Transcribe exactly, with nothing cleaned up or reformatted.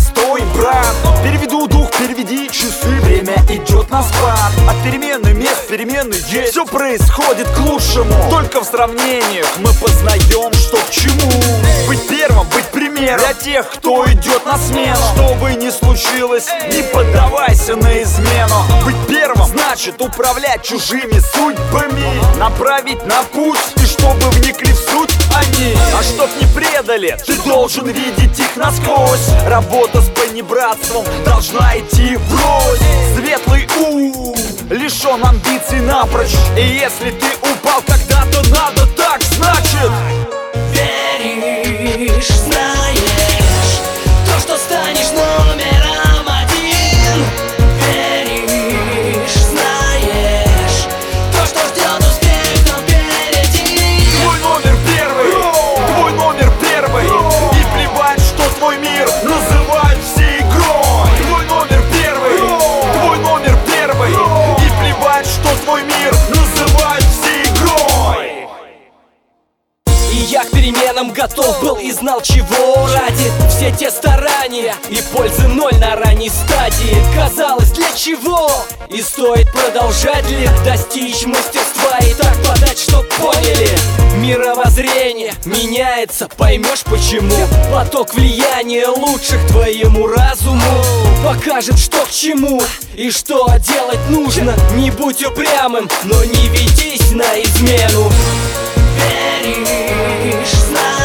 стой, брат. Переведу дух, переведи часы, время идет на спад. От перемены мест перемены есть, все происходит к лучшему. Только в сравнениях мы познаем, что к чему. Быть первым, быть примером для тех, кто идет на смену. Что бы ни случилось, не поддавайся на измену. Быть первым значит управлять чужими судьбами, направить на путь, и чтобы вникли в суть они. А чтоб не предали, ты должен видеть их насквозь. Работа с понебратством должна идти врозь. Светлый ум лишен амбиций напрочь. И если ты упал когда-то, надо так, значит веришь, знаешь то, что станешь номером один. Веришь, знаешь то, что ждет успех там впереди. Твой номер первый, твой номер первый. И плевать, что твой мир называют все игрой. Твой номер первый, твой номер первый. И плевать, что твой мир называют все игрой. И я к переменам готов был и знал, чего ради все те старания, и пользы ноль на ранней стадии. Казалось, для чего? И стоит продолжать ли достичь мастерства и так подать, чтоб поняли. Мировоззрение меняется, поймешь почему. Поток влияния лучших твоему разуму покажет, что к чему и что делать нужно. Не будь упрямым, но не ведись на измену. Веришь, знаешь